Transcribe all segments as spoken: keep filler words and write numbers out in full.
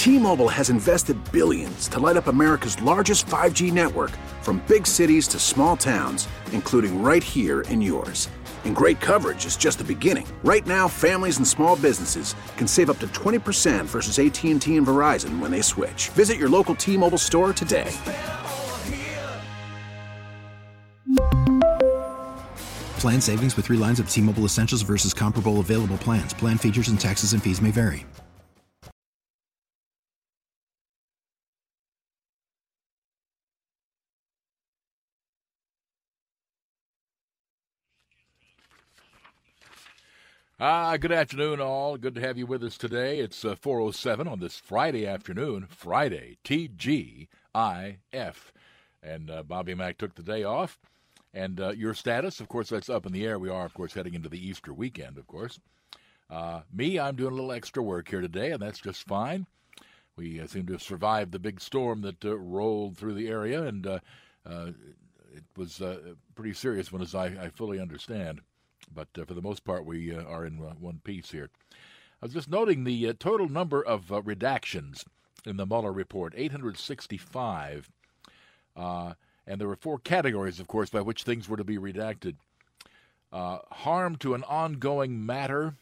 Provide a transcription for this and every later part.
T-Mobile has invested billions to light up America's largest five G network, from big cities to small towns, including right here in yours. And great coverage is just the beginning. Right now, families and small businesses can save up to twenty percent versus A T and T and Verizon when they switch. Visit your local T-Mobile store today. Plan savings with three lines of T-Mobile Essentials versus comparable available plans. Plan features and taxes and fees may vary. Ah, good afternoon, all. Good to have you with us today. It's uh, four oh seven on this Friday afternoon, Friday, T G I F. And uh, Bobby Mack took the day off. And uh, your status, of course, that's up in the air. We are, of course, heading into the Easter weekend, of course. Uh, me, I'm doing a little extra work here today, and that's just fine. We uh, seem to have survived the big storm that uh, rolled through the area, and uh, uh, it was uh, pretty serious one, as I, I fully understand. But uh, for the most part, we uh, are in uh, one piece here. I was just noting the uh, total number of uh, redactions in the Mueller report, eight hundred sixty-five. Uh, and there were four categories, of course, by which things were to be redacted. Uh, harm to an ongoing matter,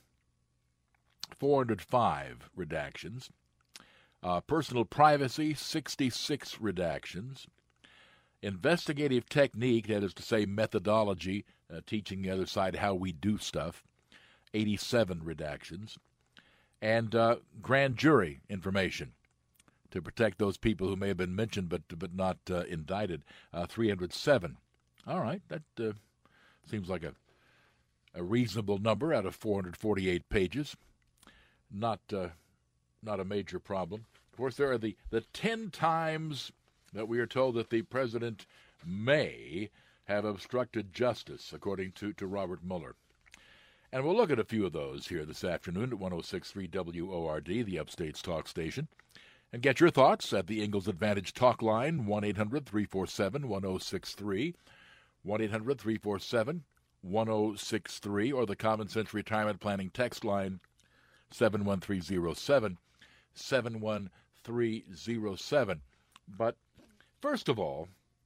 four hundred five redactions. Uh, personal privacy, sixty-six redactions. Investigative technique, that is to say methodology, uh, teaching the other side how we do stuff, eighty-seven redactions. And uh, grand jury information to protect those people who may have been mentioned but but not uh, indicted, uh, three hundred seven. All right, that uh, seems like a, a reasonable number out of four hundred forty-eight pages. Not uh, not a major problem. Of course, there are the, the ten times that we are told that the president may have obstructed justice, according to, to Robert Mueller. And we'll look at a few of those here this afternoon at one oh six point three W O R D, the Upstate's talk station. And get your thoughts at the Ingalls Advantage talk line, one eight hundred three four seven one oh six three, one eight hundred three four seven one oh six three, or the Common Sense Retirement Planning text line, seven one three oh seven, seven one three oh seven. But first of all,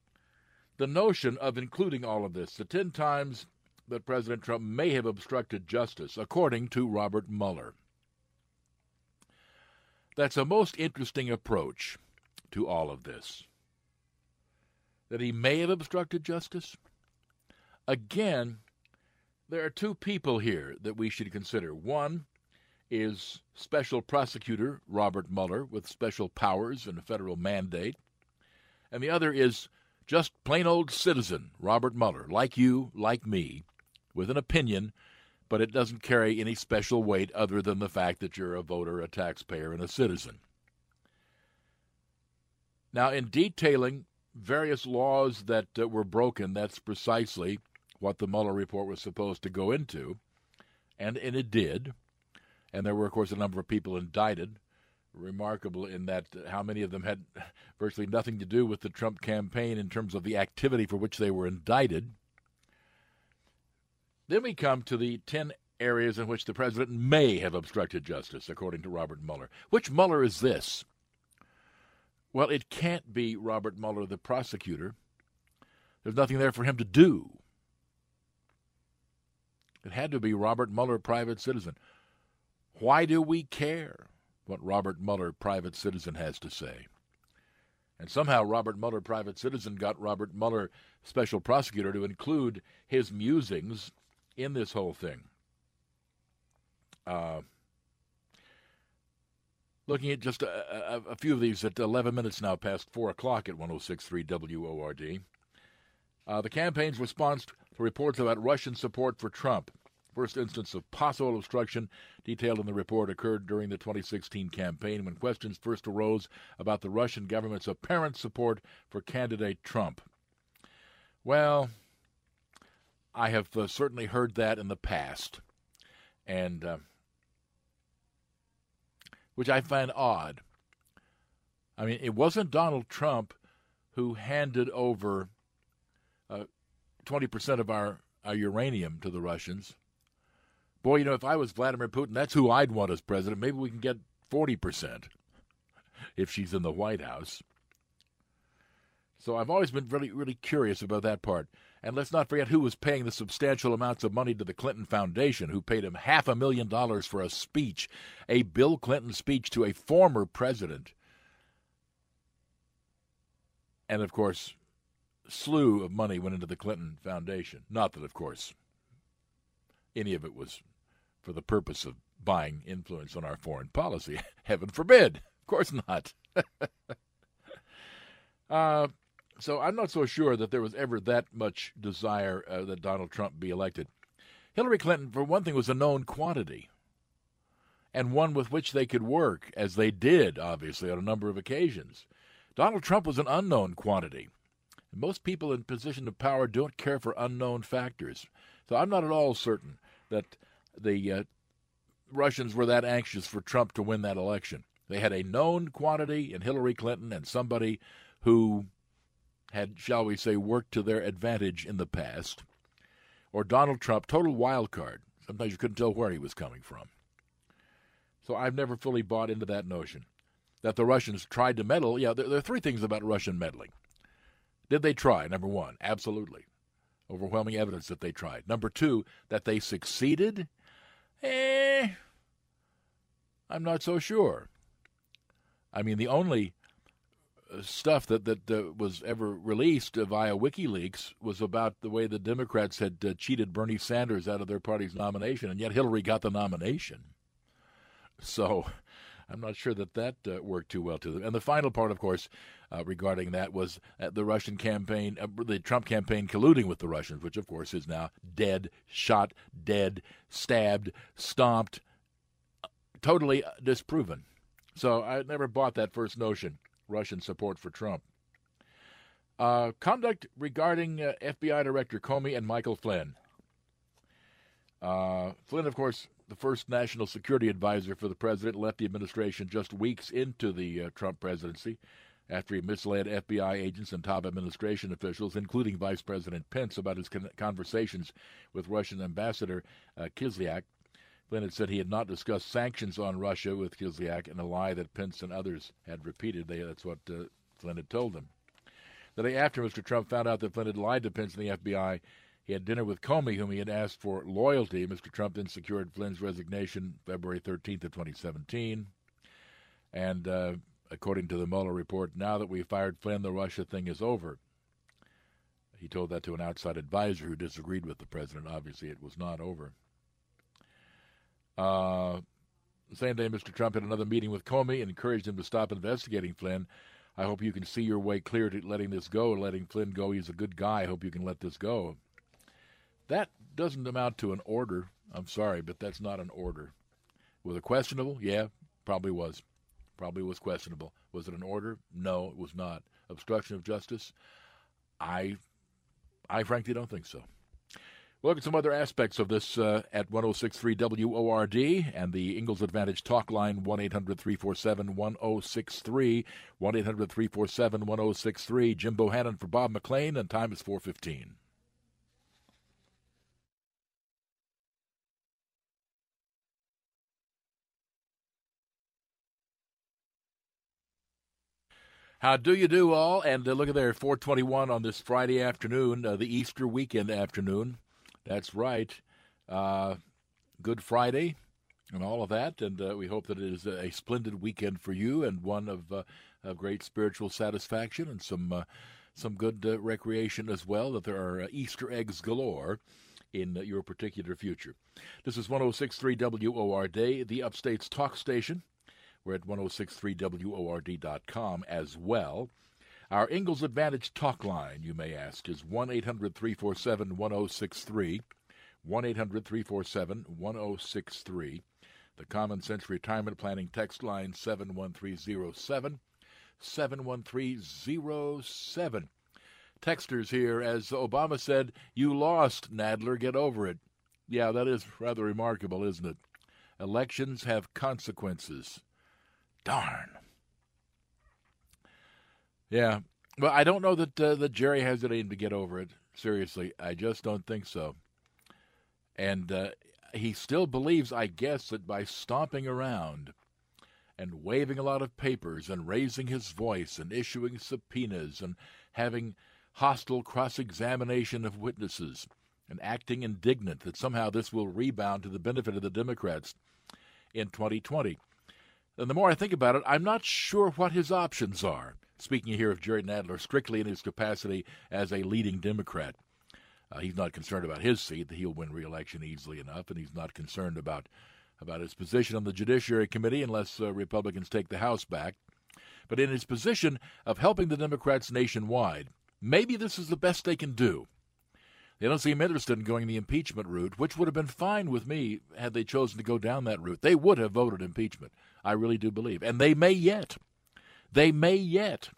the notion of including all of this, the ten times that President Trump may have obstructed justice, according to Robert Mueller. That's a most interesting approach to all of this. That he may have obstructed justice? Again, there are two people here that we should consider. One is Special Prosecutor Robert Mueller with special powers and a federal mandate. And the other is just plain old citizen Robert Mueller, like you, like me, with an opinion, but it doesn't carry any special weight other than the fact that you're a voter, a taxpayer, and a citizen. Now, in detailing various laws that uh, were broken, that's precisely what the Mueller report was supposed to go into, and, and it did. And there were, of course, a number of people indicted. Remarkable in that how many of them had virtually nothing to do with the Trump campaign in terms of the activity for which they were indicted. Then we come to the ten areas in which the president may have obstructed justice, according to Robert Mueller. Which Mueller is this? Well, it can't be Robert Mueller, the prosecutor. There's nothing there for him to do. It had to be Robert Mueller, private citizen. Why do we care what Robert Mueller, private citizen, has to say? And somehow Robert Mueller, private citizen, got Robert Mueller, special prosecutor, to include his musings in this whole thing. Uh, looking at just a, a, a few of these at eleven minutes now past four o'clock at one oh six point three W O R D. Uh, the campaign's response to reports about Russian support for Trump. First instance of possible obstruction detailed in the report occurred during the twenty sixteen campaign when questions first arose about the Russian government's apparent support for candidate Trump. Well, I have uh, certainly heard that in the past, and uh, which I find odd. I mean, it wasn't Donald Trump who handed over uh, twenty percent of our, our uranium to the Russians. Boy, you know, if I was Vladimir Putin, that's who I'd want as president. Maybe we can get forty percent. if she's in the White House. So I've always been really, really curious about that part. And let's not forget who was paying the substantial amounts of money to the Clinton Foundation, who paid him half a million dollars for a speech, a Bill Clinton speech to a former president. And, of course, slew of money went into the Clinton Foundation. Not that, of course, any of it was for the purpose of buying influence on our foreign policy. Heaven forbid. Of course not. uh, so I'm not so sure that there was ever that much desire uh, that Donald Trump be elected. Hillary Clinton, for one thing, was a known quantity, and one with which they could work, as they did, obviously, on a number of occasions. Donald Trump was an unknown quantity. Most people in position of power don't care for unknown factors. So I'm not at all certain that the uh, Russians were that anxious for Trump to win that election. They had a known quantity in Hillary Clinton and somebody who had, shall we say, worked to their advantage in the past. Or Donald Trump, total wild card. Sometimes you couldn't tell where he was coming from. So I've never fully bought into that notion. That the Russians tried to meddle. Yeah, there, there are three things about Russian meddling. Did they try? Number one, absolutely. Overwhelming evidence that they tried. Number two, that they succeeded? Eh, I'm not so sure. I mean, the only stuff that, that uh, was ever released uh, via WikiLeaks was about the way the Democrats had uh, cheated Bernie Sanders out of their party's nomination, and yet Hillary got the nomination. So I'm not sure that that uh, worked too well to them. And the final part, of course, uh, regarding that was uh, the Russian campaign, uh, the Trump campaign colluding with the Russians, which, of course, is now dead, shot, dead, stabbed, stomped, totally disproven. So I never bought that first notion, Russian support for Trump. Uh, conduct regarding uh, F B I Director Comey and Michael Flynn. Uh, Flynn, of course, the first national security advisor for the president, left the administration just weeks into the uh, Trump presidency after he misled F B I agents and top administration officials, including Vice President Pence, about his con- conversations with Russian Ambassador uh, Kislyak. Flynn had said he had not discussed sanctions on Russia with Kislyak, in a lie that Pence and others had repeated. They, that's what uh, Flynn had told them. The day after Mister Trump found out that Flynn had lied to Pence and the F B I, he had dinner with Comey, whom he had asked for loyalty. Mister Trump then secured Flynn's resignation February thirteenth of twenty seventeen. And uh, according to the Mueller report, now that we fired Flynn, the Russia thing is over. He told that to an outside advisor who disagreed with the president. Obviously, it was not over. Uh, the same day, Mister Trump had another meeting with Comey and encouraged him to stop investigating Flynn. I hope you can see your way clear to letting this go, letting Flynn go. He's a good guy. I hope you can let this go. That doesn't amount to an order. I'm sorry, but that's not an order. Was it questionable? Yeah, probably was. Probably was questionable. Was it an order? No, it was not. Obstruction of justice? I, I frankly don't think so. We'll look at some other aspects of this uh, at ten sixty-three W O R D and the Ingalls Advantage talk line, one eight hundred three four seven one oh six three, one eight hundred three four seven one oh six three. Jim Bohannon for Bob McLean, and time is four fifteen. How do you do, all? And uh, look at there, four twenty-one on this Friday afternoon, uh, the Easter weekend afternoon. That's right. Uh, Good Friday and all of that. And uh, we hope that it is a splendid weekend for you, and one of, uh, of great spiritual satisfaction and some uh, some good uh, recreation as well, that there are uh, Easter eggs galore in uh, your particular future. This is ten sixty-three W O R D, the Upstate's talk station. We're at ten sixty-three W O R D dot com as well. Our Ingalls Advantage talk line, you may ask, is one eight hundred three four seven one oh six three, one eight hundred three four seven one oh six three. The Common Sense Retirement Planning text line, seven one three zero seven, seven one three zero seven. Texters here, as Obama said, you lost, Nadler, get over it. Yeah, that is rather remarkable, isn't it? Elections have consequences. Darn. Yeah, well, I don't know that uh, that Jerry has it in to get over it. Seriously, I just don't think so. And uh, he still believes, I guess, that by stomping around and waving a lot of papers and raising his voice and issuing subpoenas and having hostile cross-examination of witnesses and acting indignant that somehow this will rebound to the benefit of the Democrats in twenty twenty. And the more I think about it, I'm not sure what his options are. Speaking here of Jerry Nadler strictly in his capacity as a leading Democrat. Uh, he's not concerned about his seat, that he'll win re-election easily enough, and he's not concerned about, about his position on the Judiciary Committee unless uh, Republicans take the House back. But in his position of helping the Democrats nationwide, maybe this is the best they can do. They don't seem interested in going the impeachment route, which would have been fine with me had they chosen to go down that route. They would have voted impeachment, I really do believe. And they may yet. They may yet.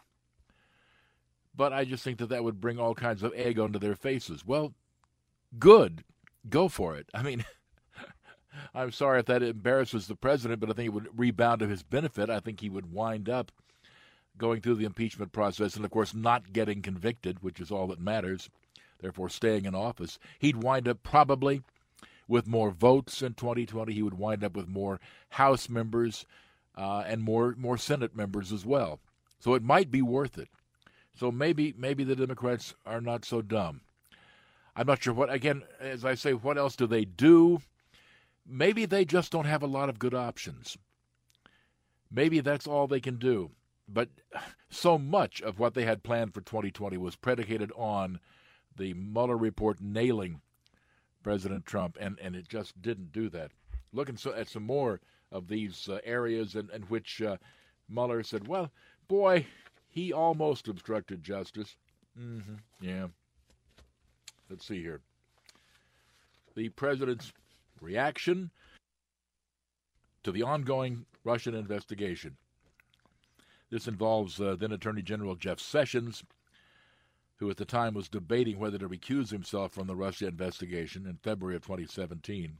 But I just think that that would bring all kinds of egg onto their faces. Well, good. Go for it. I mean, I'm sorry if that embarrasses the president, but I think it would rebound to his benefit. I think he would wind up going through the impeachment process and, of course, not getting convicted, which is all that matters, therefore staying in office. He'd wind up probably with more votes in twenty twenty. He would wind up with more House members uh, and more more Senate members as well. So it might be worth it. So maybe maybe the Democrats are not so dumb. I'm not sure what, again, as I say, what else do they do? Maybe they just don't have a lot of good options. Maybe that's all they can do. But so much of what they had planned for twenty twenty was predicated on the Mueller report nailing President Trump, and, and it just didn't do that. Looking so, at some more of these uh, areas in, in which uh, Mueller said, well, boy, he almost obstructed justice. Mm-hmm. Yeah. Let's see here. The president's reaction to the ongoing Russian investigation. This involves uh, then Attorney General Jeff Sessions, who at the time was debating whether to recuse himself from the Russia investigation in February of twenty seventeen.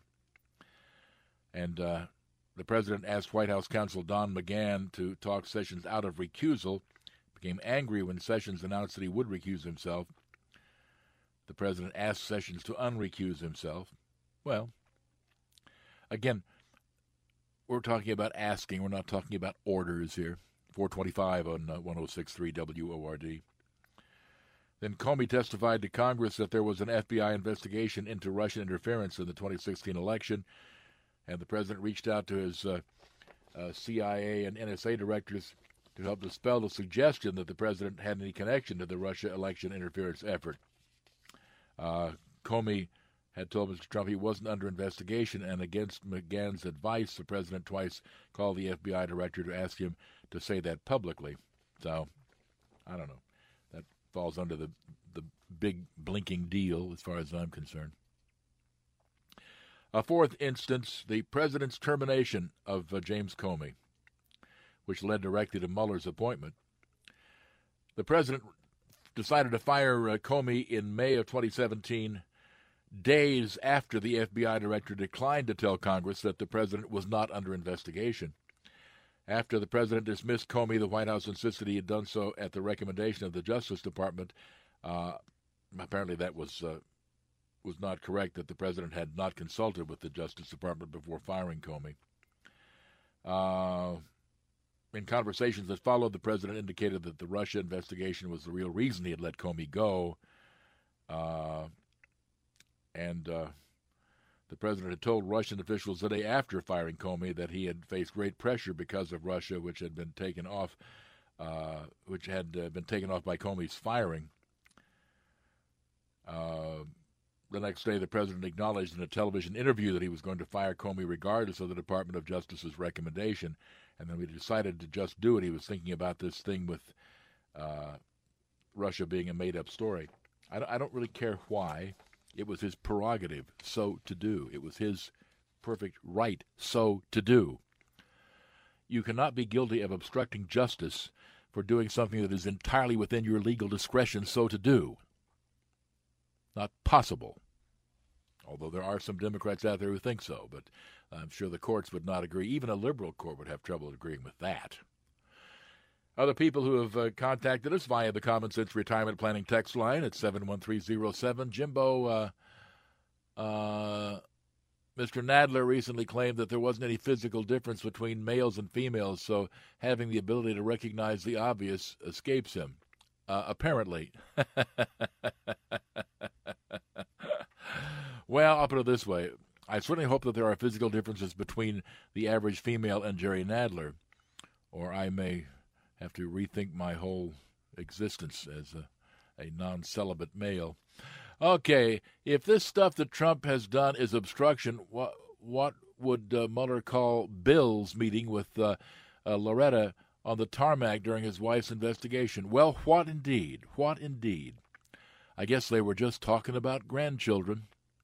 And uh, the president asked White House counsel Don McGahn to talk Sessions out of recusal, became angry when Sessions announced that he would recuse himself. The president asked Sessions to unrecuse himself. Well, again, we're talking about asking. We're not talking about orders here. four twenty-five on uh, one oh six point three W O R D. Then Comey testified to Congress that there was an F B I investigation into Russian interference in the twenty sixteen election, and the president reached out to his uh, uh, C I A and N S A directors to help dispel the suggestion that the president had any connection to the Russia election interference effort. Uh, Comey had told Mister Trump he wasn't under investigation, and against McGahn's advice, the president twice called the F B I director to ask him to say that publicly. So, I don't know. That falls under the, the big blinking deal as far as I'm concerned. A fourth instance, the president's termination of uh, James Comey, which led directly to Mueller's appointment. The president decided to fire uh, Comey in May of twenty seventeen, days after the F B I director declined to tell Congress that the president was not under investigation. After the president dismissed Comey, the White House insisted he had done so at the recommendation of the Justice Department. Uh, apparently that was uh, was not correct, that the president had not consulted with the Justice Department before firing Comey. Uh, in conversations that followed, the president indicated that the Russia investigation was the real reason he had let Comey go. Uh, and uh, the president had told Russian officials the day after firing Comey that he had faced great pressure because of Russia, which had been taken off, uh, which had uh, been taken off by Comey's firing. Uh, the next day, the president acknowledged in a television interview that he was going to fire Comey regardless of the Department of Justice's recommendation. And then we decided to just do it. He was thinking about this thing with uh, Russia being a made-up story. I don't, I don't really care why. It was his prerogative so to do. It was his perfect right so to do. You cannot be guilty of obstructing justice for doing something that is entirely within your legal discretion so to do. Not possible. Although there are some Democrats out there who think so, but I'm sure the courts would not agree. Even a liberal court would have trouble agreeing with that. Other people who have uh, contacted us via the Common Sense Retirement Planning text line at seven one three zero seven. Jimbo, uh, uh, Mister Nadler recently claimed that there wasn't any physical difference between males and females, so having the ability to recognize the obvious escapes him. Uh, apparently. Well, I'll put it this way. I certainly hope that there are physical differences between the average female and Jerry Nadler, or I may have to rethink my whole existence as a, a non-celibate male. Okay, if this stuff that Trump has done is obstruction, what what would uh, Mueller call Bill's meeting with uh, uh, Loretta on the tarmac during his wife's investigation? Well, what indeed? What indeed? I guess they were just talking about grandchildren.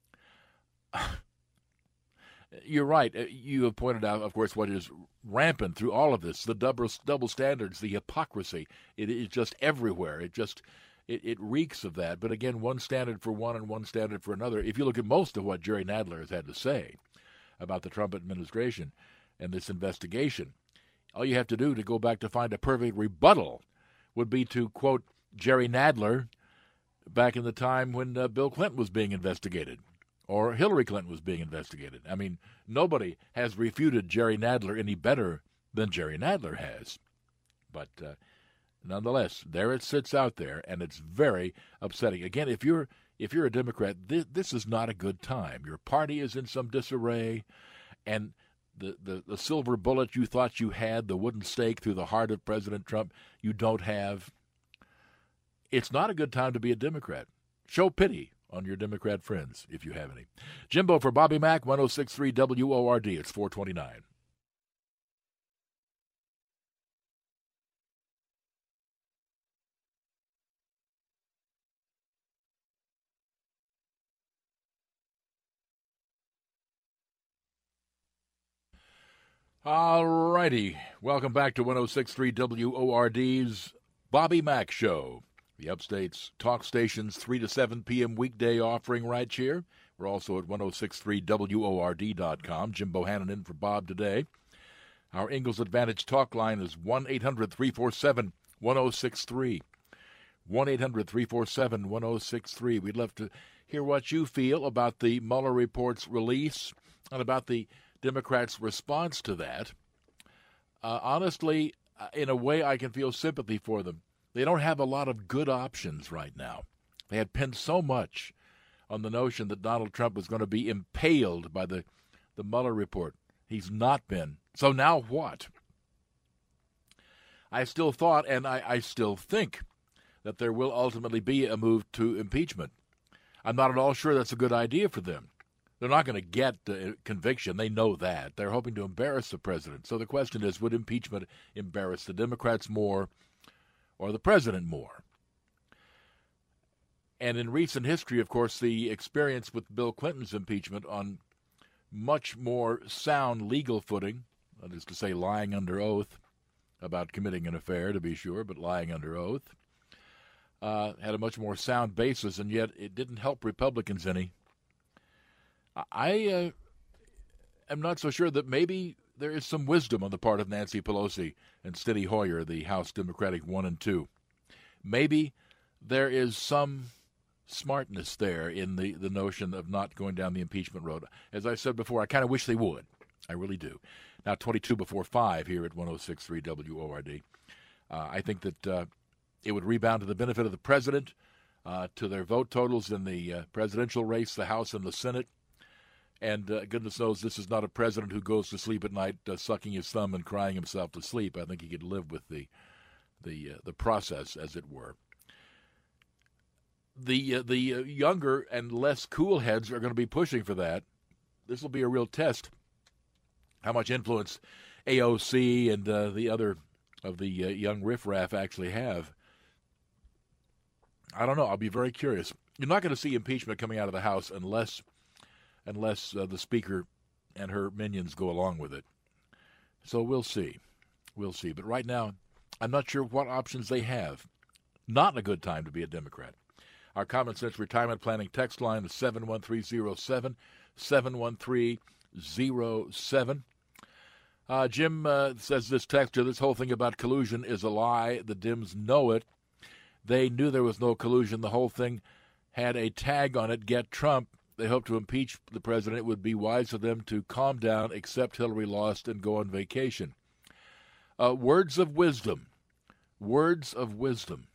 You're right. You have pointed out, of course, what is rampant through all of this, the double, double standards, the hypocrisy. It is just everywhere. It just... It, it reeks of that. But again, one standard for one and one standard for another. If you look at most of what Jerry Nadler has had to say about the Trump administration and this investigation, all you have to do to go back to find a perfect rebuttal would be to quote Jerry Nadler back in the time when uh, Bill Clinton was being investigated or Hillary Clinton was being investigated. I mean, nobody has refuted Jerry Nadler any better than Jerry Nadler has. But... Uh, Nonetheless, there it sits out there, and it's very upsetting. Again, if you're if you're a Democrat, this, this is not a good time. Your party is in some disarray, and the, the, the silver bullet you thought you had, the wooden stake through the heart of President Trump, you don't have. It's not a good time to be a Democrat. Show pity on your Democrat friends, if you have any. Jimbo for Bobby Mack, one oh six point three W O R D. It's four twenty-nine. All righty. Welcome back to one oh six point three W O R D's Bobby Mack Show, the Upstate's talk station's three to seven p.m. weekday offering right here. We're also at ten sixty-three W O R D dot com. Jim Bohannon in for Bob today. Our Ingalls Advantage talk line is one eight hundred three four seven one oh six three. one eight hundred three four seven one oh six three. We'd love to hear what you feel about the Mueller report's release and about the Democrats' response to that. Uh, honestly, in a way, I can feel sympathy for them. They don't have a lot of good options right now. They had pinned so much on the notion that Donald Trump was going to be impaled by the, the Mueller report. He's not been. So now what? I still thought, and I, I still think, that there will ultimately be a move to impeachment. I'm not at all sure that's a good idea for them. They're not going to get uh, conviction. They know that. They're hoping to embarrass the president. So the question is, would impeachment embarrass the Democrats more or the president more? And in recent history, of course, the experience with Bill Clinton's impeachment on much more sound legal footing, that is to say lying under oath about committing an affair, to be sure, but lying under oath, uh, had a much more sound basis, and yet it didn't help Republicans any. I uh, am not so sure that maybe there is some wisdom on the part of Nancy Pelosi and Steny Hoyer, the House Democratic one and two. Maybe there is some smartness there in the, the notion of not going down the impeachment road. As I said before, I kind of wish they would. I really do. Now, twenty-two before five here at ten sixty-three W O R D. Uh, I think that uh, it would rebound to the benefit of the president, uh, to their vote totals in the uh, presidential race, the House and the Senate. And uh, goodness knows this is not a president who goes to sleep at night uh, sucking his thumb and crying himself to sleep. I think he could live with the the uh, the process, as it were. The uh, the uh, younger and less cool heads are going to be pushing for that. This will be a real test. How much influence A O C and uh, the other of the uh, young riffraff actually have. I don't know. I'll be very curious. You're not going to see impeachment coming out of the House unless unless uh, the Speaker and her minions go along with it. So we'll see. We'll see. But right now, I'm not sure what options they have. Not a good time to be a Democrat. Our Common Sense Retirement Planning text line is seven one three oh seven, seven one three oh seven. Uh, Jim uh, says this texter, this whole thing about collusion is a lie. The Dems know it. They knew there was no collusion. The whole thing had a tag on it, Get Trump. they hope to impeach the president, it would be wise for them to calm down, accept Hillary lost, and go on vacation. Uh, words of wisdom. Words of wisdom.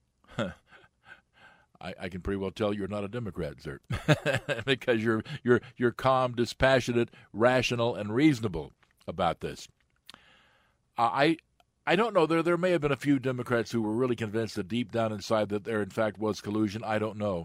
I, I can pretty well tell you're not a Democrat, sir, because you're you're you're calm, dispassionate, rational, and reasonable about this. I I don't know. There there may have been a few Democrats who were really convinced that deep down inside that there in fact was collusion. I don't know.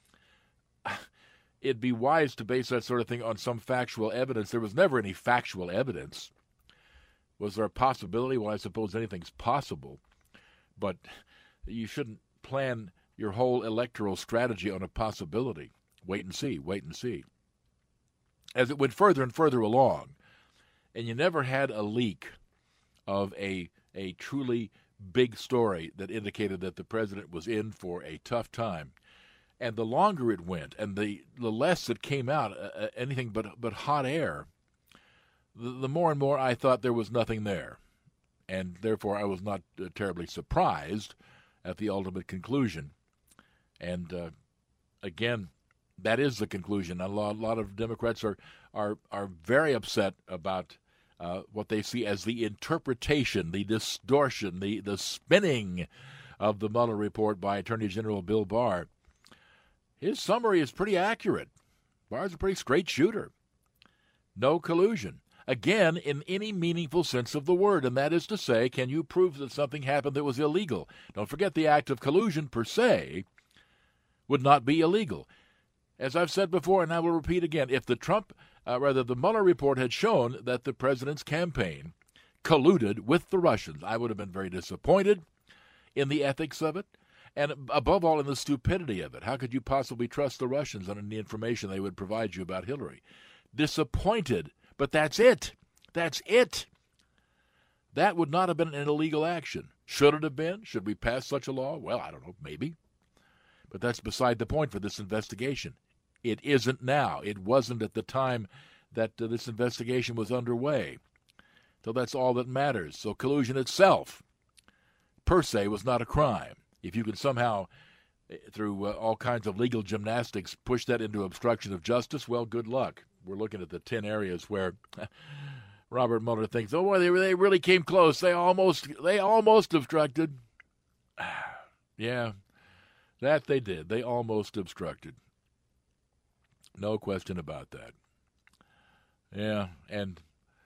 It'd be wise to base that sort of thing on some factual evidence. There was never any factual evidence. Was there a possibility? Well, I suppose anything's possible, but you shouldn't plan your whole electoral strategy on a possibility. Wait and see, wait and see. As it went further and further along, and you never had a leak of a a truly big story that indicated that the president was in for a tough time. And the longer it went, and the, the less it came out, uh, anything but but hot air, the, the more and more I thought there was nothing there. And therefore I was not uh, terribly surprised at the ultimate conclusion. And uh, again, that is the conclusion. A lot, a lot of Democrats are are are very upset about uh, what they see as the interpretation, the distortion, the the spinning of the Mueller report by Attorney General Bill Barr. His summary is pretty accurate. Barr's a pretty straight shooter. No collusion. Again, in any meaningful sense of the word, and that is to say, can you prove that something happened that was illegal? Don't forget the act of collusion per se would not be illegal. As I've said before, and I will repeat again, if the Trump, uh, rather the Mueller report had shown that the president's campaign colluded with the Russians, I would have been very disappointed in the ethics of it, and above all in the stupidity of it. How could you possibly trust the Russians on the information they would provide you about Hillary? Disappointed, but that's it. That's it. That would not have been an illegal action. Should it have been? Should we pass such a law? Well, I don't know, maybe. But that's beside the point for this investigation. It isn't now. It wasn't at the time that uh, this investigation was underway. So that's all that matters. So collusion itself, per se, was not a crime. If you could somehow, through uh, all kinds of legal gymnastics, push that into obstruction of justice, well, good luck. We're looking at the ten areas where Robert Mueller thinks, oh, boy, they, they really came close. They almost, they almost obstructed. Yeah. That they did. They almost obstructed. No question about that. Yeah, and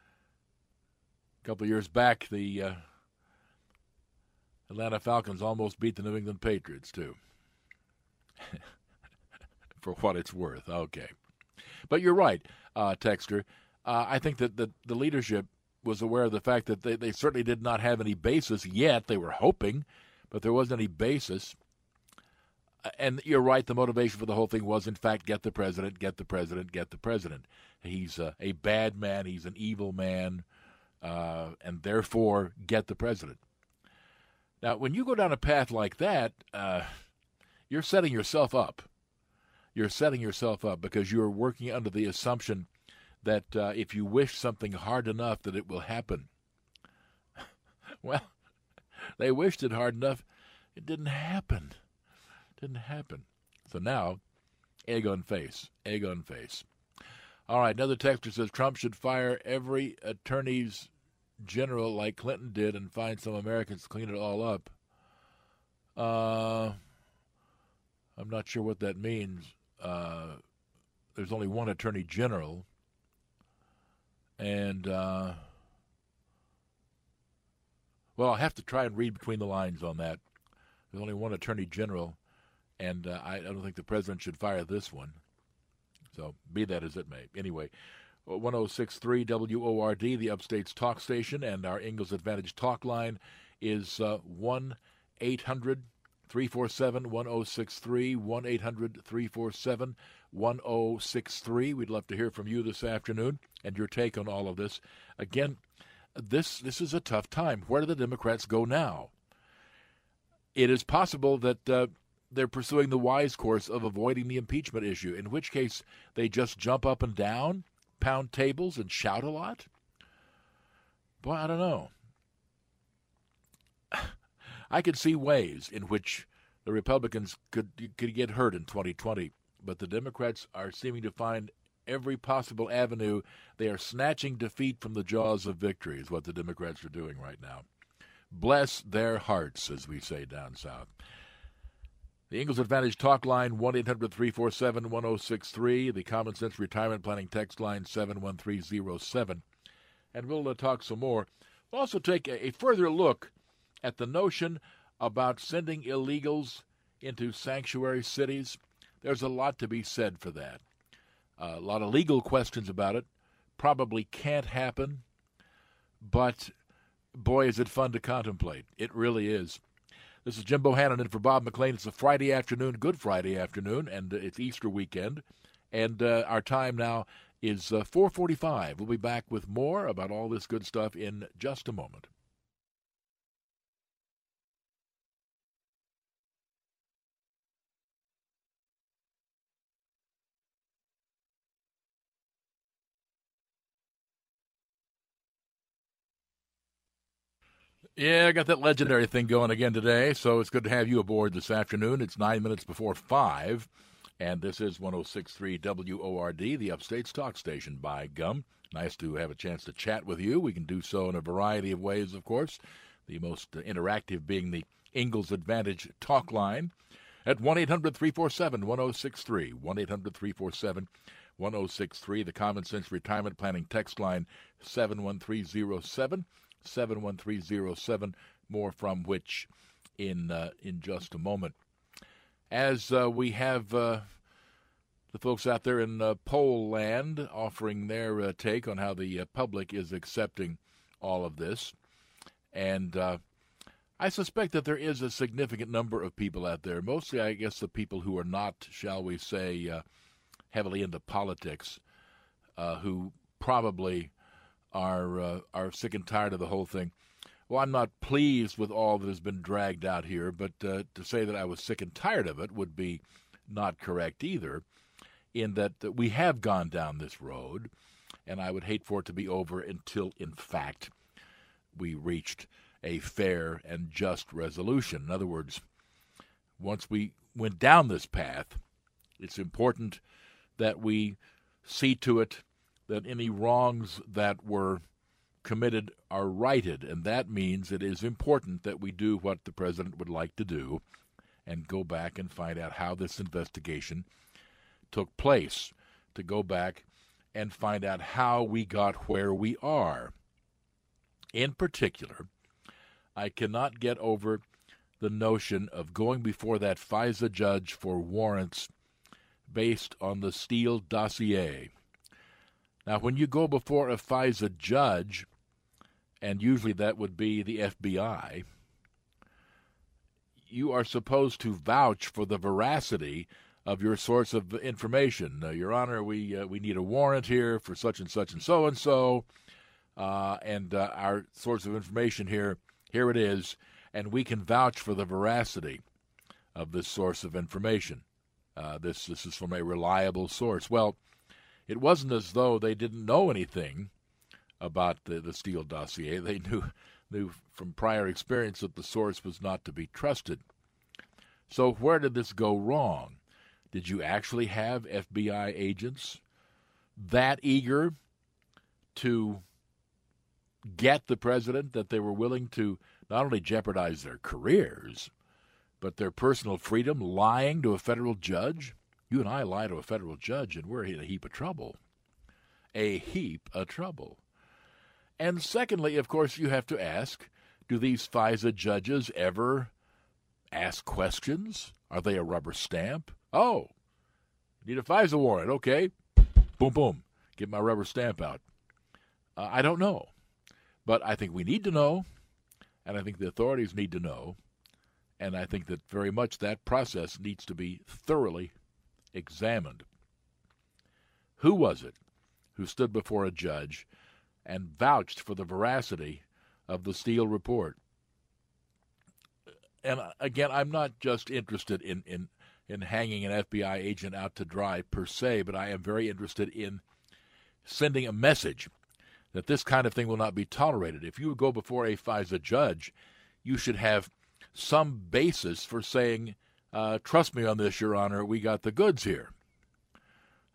a couple of years back, the uh, Atlanta Falcons almost beat the New England Patriots, too. For what it's worth. Okay. But you're right, uh, Texter. Uh, I think that the, the leadership was aware of the fact that they, they certainly did not have any basis yet. They were hoping, but there wasn't any basis. And you're right, the motivation for the whole thing was, in fact, get the president, get the president, get the president. He's uh, a bad man, he's an evil man, uh, and therefore get the president. Now, when you go down a path like that, uh, you're setting yourself up. You're setting yourself up because you're working under the assumption that uh, if you wish something hard enough that it will happen. Well, they wished it hard enough. It didn't happen. Didn't happen. So now, egg on face. Egg on face. All right, another texter says Trump should fire every attorney's general like Clinton did and find some Americans to clean it all up. Uh, I'm not sure what that means. Uh, there's only one attorney general. And, uh, well, I'll have to try and read between the lines on that. There's only one attorney general. And uh, I, I don't think the president should fire this one. So be that as it may. Anyway, one oh six point three W O R D, the Upstate's talk station, and our Ingalls Advantage talk line is uh, one eight hundred three four seven one oh six three, one eight hundred three four seven one oh six three. We'd love to hear from you this afternoon and your take on all of this. Again, this this is a tough time. Where do the Democrats go now? It is possible that uh, they're pursuing the wise course of avoiding the impeachment issue, in which case they just jump up and down, pound tables, and shout a lot? Boy, I don't know. I could see ways in which the Republicans could could get hurt in twenty twenty but the Democrats are seeming to find every possible avenue. They are snatching defeat from the jaws of victory is what the Democrats are doing right now. Bless their hearts, as we say down south. The Ingalls Advantage talk line, one eight hundred three four seven one oh six three. The Common Sense Retirement Planning text line, seven one three oh seven. And we'll uh, talk some more. We'll also take a, a further look at the notion about sending illegals into sanctuary cities. There's a lot to be said for that. Uh, a lot of legal questions about it. Probably can't happen, but boy, is it fun to contemplate. It really is. This is Jim Bohannon in for Bob McLean. It's a Friday afternoon, Good Friday afternoon, and it's Easter weekend. And uh, our time now is uh, four forty-five. We'll be back with more about all this good stuff in just a moment. Yeah, I got that legendary thing going again today, so it's good to have you aboard this afternoon. It's nine minutes before five, and this is one oh six point three W O R D, the Upstate's talk station by gum. Nice to have a chance to chat with you. We can do so in a variety of ways, of course, the most interactive being the Ingalls Advantage talk line at one eight hundred three four seven one oh six three, one eight hundred three four seven one oh six three, the Common Sense Retirement Planning text line, seven one three oh seven. seven one three oh seven, more from which in uh, in just a moment. As uh, we have uh, the folks out there in uh, poll land offering their uh, take on how the uh, public is accepting all of this. And uh, I suspect that there is a significant number of people out there, mostly I guess the people who are not, shall we say, uh, heavily into politics, uh, who probably are uh, are sick and tired of the whole thing. Well, I'm not pleased with all that has been dragged out here, but uh, to say that I was sick and tired of it would be not correct either, in that uh, we have gone down this road, and I would hate for it to be over until, in fact, we reached a fair and just resolution. In other words, once we went down this path, it's important that we see to it that any wrongs that were committed are righted, and that means it is important that we do what the president would like to do and go back and find out how this investigation took place, to go back and find out how we got where we are. In particular, I cannot get over the notion of going before that FISA judge for warrants based on the Steele dossier. Now, when you go before a FISA judge, and usually that would be the F B I, you are supposed to vouch for the veracity of your source of information. Uh, Your Honor, we uh, we need a warrant here for such and such and so and so, uh, and uh, our source of information here, here it is, and we can vouch for the veracity of this source of information. Uh, this this is from a reliable source. Well, it wasn't as though they didn't know anything about the, the Steele dossier. They knew knew from prior experience that the source was not to be trusted. So where did this go wrong? Did you actually have F B I agents that eager to get the president that they were willing to not only jeopardize their careers, but their personal freedom, lying to a federal judge? You and I lie to a federal judge, and we're in a heap of trouble. A heap of trouble. And secondly, of course, you have to ask, do these FISA judges ever ask questions? Are they a rubber stamp? Oh, need a FISA warrant. Okay. Boom, boom. Get my rubber stamp out. Uh, I don't know. But I think we need to know, and I think the authorities need to know, and I think that very much that process needs to be thoroughly examined. Who was it who stood before a judge and vouched for the veracity of the Steele report? And again, I'm not just interested in, in, in hanging an F B I agent out to dry per se, but I am very interested in sending a message that this kind of thing will not be tolerated. If you go before a FISA judge, you should have some basis for saying, Uh, trust me on this, Your Honor, we got the goods here.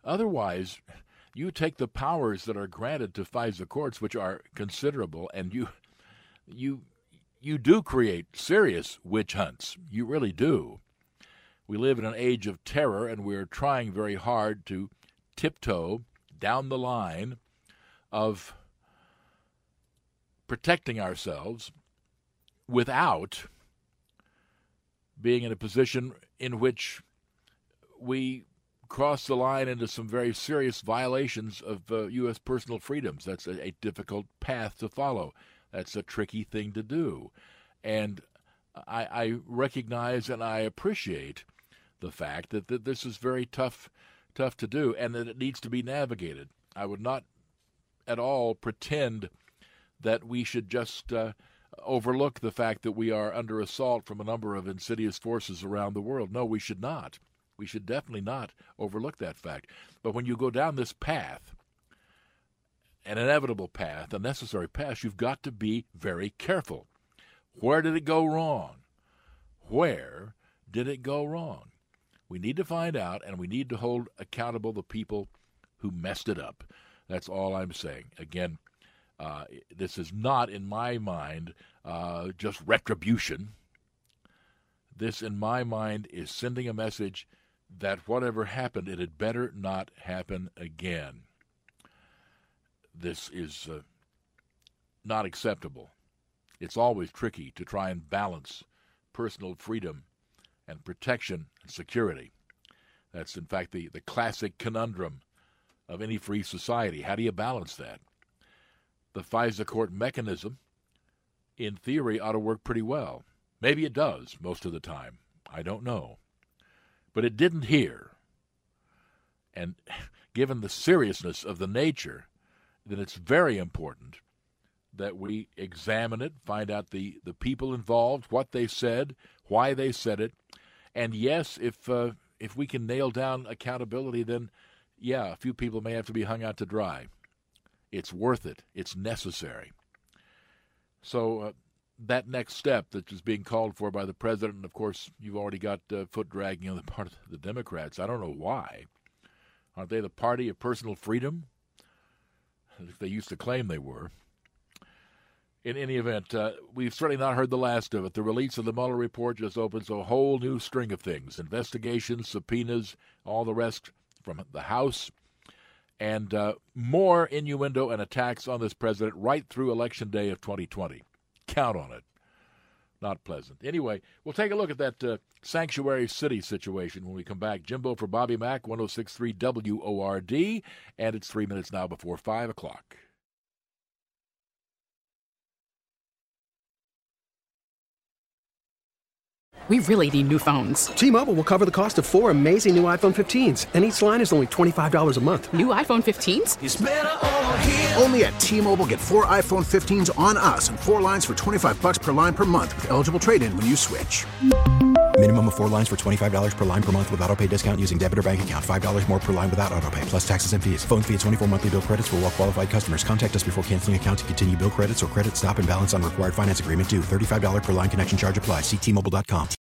Otherwise, you take the powers that are granted to FISA courts, which are considerable, and you you you do create serious witch hunts. You really do. We live in an age of terror, and we're trying very hard to tiptoe down the line of protecting ourselves without being in a position in which we cross the line into some very serious violations of uh, U S personal freedoms. That's a, a difficult path to follow. That's a tricky thing to do. And I, I recognize and I appreciate the fact that, that this is very tough tough to do and that it needs to be navigated. I would not at all pretend that we should just uh, overlook the fact that we are under assault from a number of insidious forces around the world. No, we should not. We should definitely not overlook that fact. But when you go down this path, an inevitable path, a necessary path, you've got to be very careful. Where did it go wrong? Where did it go wrong? We need to find out, and we need to hold accountable the people who messed it up. That's all I'm saying. Again, uh, this is not, in my mind, uh, just retribution. This, in my mind, is sending a message that whatever happened, it had better not happen again. This is uh, not acceptable. It's always tricky to try and balance personal freedom and protection and security. That's, in fact, the, the classic conundrum of any free society. How do you balance that? The FISA court mechanism, in theory, ought to work pretty well. Maybe it does most of the time. I don't know. But it didn't here. And given the seriousness of the nature, then it's very important that we examine it, find out the, the people involved, what they said, why they said it. And yes, if uh, if we can nail down accountability, then, yeah, a few people may have to be hung out to dry. It's worth it. It's necessary. So uh, that next step that is being called for by the president, and of course, you've already got uh, foot dragging on the part of the Democrats. I don't know why. Aren't they the party of personal freedom? They used to claim they were. In any event, uh, we've certainly not heard the last of it. The release of the Mueller report just opens a whole new string of things. Investigations, subpoenas, all the rest from the House, and uh, more innuendo and attacks on this president right through Election Day of twenty twenty. Count on it. Not pleasant. Anyway, we'll take a look at that uh, sanctuary city situation when we come back. Jimbo for Bobby Mack, one oh six point three W O R D, and it's three minutes now before five o'clock. We really need new phones. T-Mobile will cover the cost of four amazing new iPhone fifteens, and each line is only twenty-five dollars a month. New iPhone fifteens? It's better over here. Only at T-Mobile, get four iPhone fifteens on us and four lines for twenty-five dollars per line per month with eligible trade-in when you switch. Minimum of four lines for twenty-five dollars per line per month with autopay discount using debit or bank account. five dollars more per line without autopay, plus taxes and fees. Phone fee at twenty-four monthly bill credits for well-qualified customers. Contact us before canceling account to continue bill credits or credit stop and balance on required finance agreement due. thirty-five dollars per line connection charge applies. See T Mobile dot com.